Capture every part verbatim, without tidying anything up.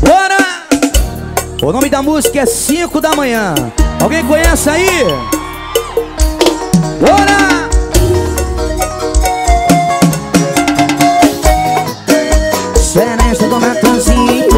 Bora! O nome da música é cinco da manhã. Alguém conhece aí? Bora! Seresta do Natanzinho.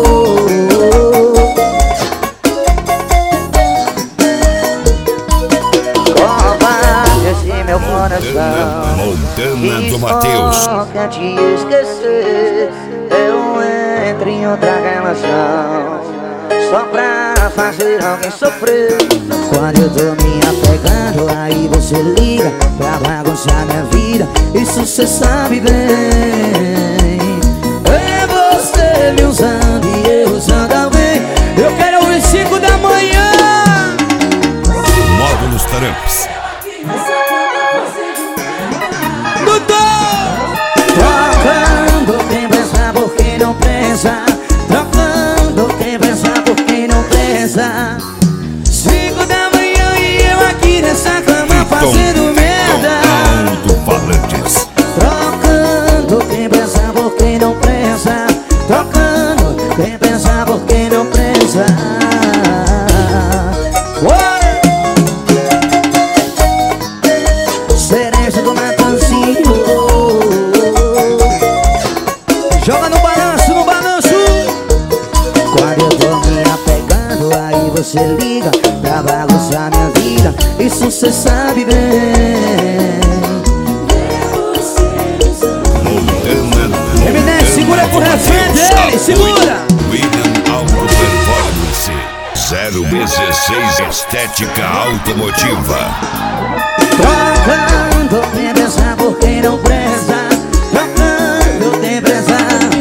Esse meu coração Montana do Matheus. Só quer te esquecer. Eu entro em outra relação só pra fazer alguém sofrer. Quando eu tô me apegando, aí você liga pra bagunçar minha vida. Isso cê sabe bem. É você me usando e eu usando alguém. Eu quero ouvir cinco da manhã. Módulos Taramps. Trocando quem pensa por quem não pensa. Trocando quem pensa por quem não pensa. Cinco da manhã e eu aqui nessa cama fazendo merda. Alto-falantes. Trocando quem pensa por quem não pensa. Trocando quem pensa por quem não pensa. Bora! Cereja do Natanzinho. Joga no balanço, no balanço. Quando eu tô me apegando, aí você liga pra bagunçar minha vida. Isso cê sabe bem. Montana. Eminem, segura pro refém dele, segura. William Auto Performance. zero dezesseis Estética Automotiva. Trocando quem pensa por quem não presta. Trocando quem pensa.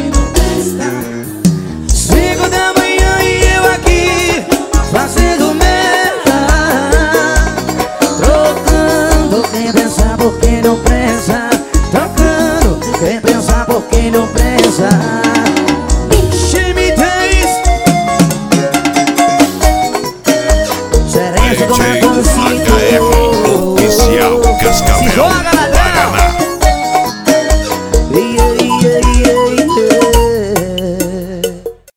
Cinco da manhã e eu aqui fazendo merda. Trocando quem pensa por quem não